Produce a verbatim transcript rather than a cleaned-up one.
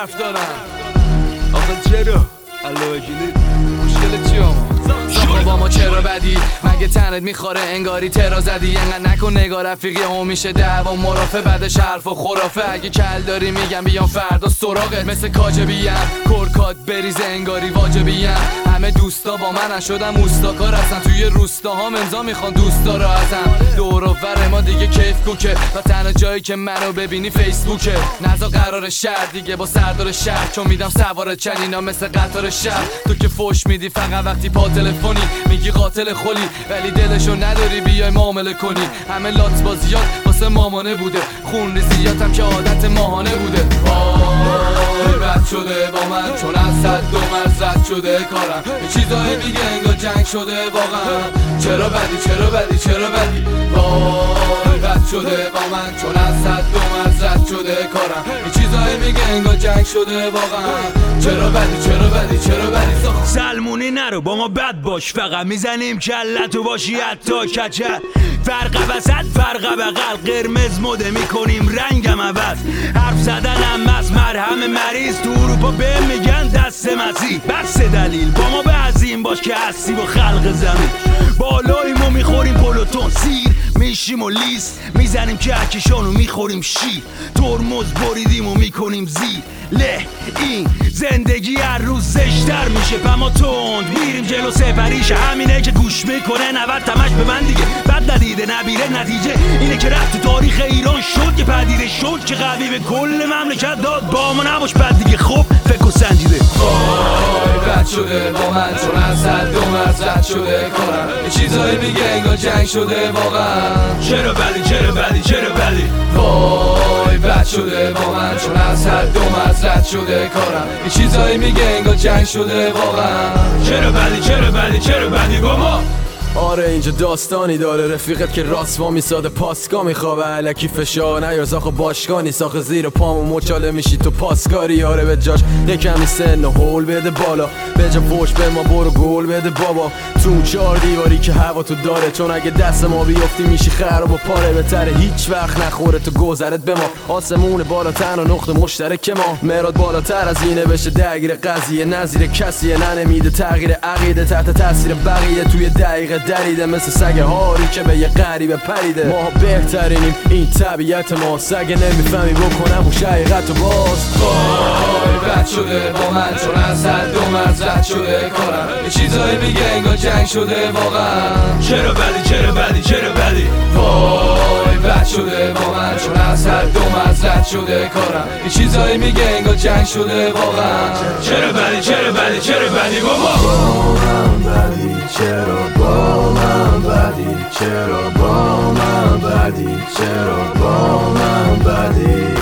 حرف دارم. آخه چرا؟ علاوه مشکل چی آما؟ با ما چرا بدی؟ مگه تنت میخوره انگاری ترا زدی؟ انقدر نکن نگاه رفیقی هم میشه دعوا مرافع بعدش حرف و خرافه. اگه کل داری میگم بیام فردا سراغت مثل کاجبیم کرکات بریز انگاری واجبیم. همه دوستا با من شدم اوستاکار هستن توی روستاها امضا میخوان دوستا رو ازم. دور و بر ما دیگه کیف کوکه و تنها جایی که منو ببینی فیسبوکه. نزا قرار شهر دیگه با سردار شهر چون میدم سوار چنینا مثل قطار شهر. تو که فوش میدی فقط وقتی پا تلفنی میگی قاتل خلی ولی دلشو نداری بیای معامله کنی. همه لات بازیات واسه مامانه بوده خون ریزیاتم که عادت ماهانه بوده. وای بد شده با من چون از صد دو مرز رد شده کارم. یه چیزایی میگه انگار جنگ شده واقعا. چرا بدی چرا بدی چرا بدی؟ وای بد شده با من چون از صد دو مرز رد شده کارم. یه چیزایی میگه انگار جنگ شده واقعا. چرا بدی چرا بدی چرا بدی؟ سلمونی نرو با ما بد باش فقط میزنیم کلتو باشی حتی کچل. فرق وسط فرق بغل قرمز مده میکنیم رنگم عوض. حرف زدنم از مرهم مریض تو اروپا به میگن دست مسیح. بس دلیل با ما به عظیم باش که هستی با خلق زمین. بالاییم و میخوریم پلوتون سیر میشیم و لیست میزنیم کهکشان و میخوریم شیر. ترمز بریدیم و میکنیم زیر له. این زندگی هر روز زشتر میشه پما تند میریم جلو سفریش. همینه که گوش میکنه نود تمش به من دیگه بد ندیده نبیره. نتیجه اینه که رفت تو تاریخ ایران شد که پدیده شد که قوی به کل مملکت داد. با ما نباش بد دیگه خب فکر و سنجیده. وای بد شده با من چون از حد دو مرز رد شده کارم. یه چیزایی میگه انگار جنگ شده واقعا. چرا بدی چرا بدی چرا بدی؟ وای بد شده با من چون از حد دو مرز رد شده کارم. یه چیزایی میگه انگار جنگ شده واقعا. چرا بدی چرا بدی چرا بدی با ما؟ آره اینجا داستانی داره رفیقت که راست وا میساده پاسکا میخوابه علکی فشار نیار زاخ باشگانی ساخ زیر پامو مچاله میشی تو پاسکاری. آره به جاش یکمی سن و هول بده بالا به جا فوش به ما برو گل بده بابا. تو چهار دیواری که هوا تو داره چون اگه دست ما بیفتی میشی خراب و پاره. بهتره هیچ وقت نخوره تو گذرت به ما. آسمون بالاتر و نقطه مشترک ما. مراد بالاتر از اینه بشه درگیر قضیه نظیر کسیه ننمیده تغییر عقیده تحت تاثیر بقیه توی دقیقه دریده مثل سگ هاری که به یه غریبه پریده. ما بهترینیم این طبیعت ما سگ نمیفهمی بکنم اون حقیقت و باز. وای بد شده با من چون از حد دو مرز رد شده کارم. یه چیزایی میگه انگار جنگ شده واقعا. چرا بدی چرا بدی چرا بدی؟ وای بد شده با من چون از حد دو مرز رد شده کارم. یه چیزایی میگه انگار جنگ شده واقعا. چرا بدی چرا بدی چرا بدی بابا؟ با من بدی چرا با من بدی چرا با من بدی چرا با من بدی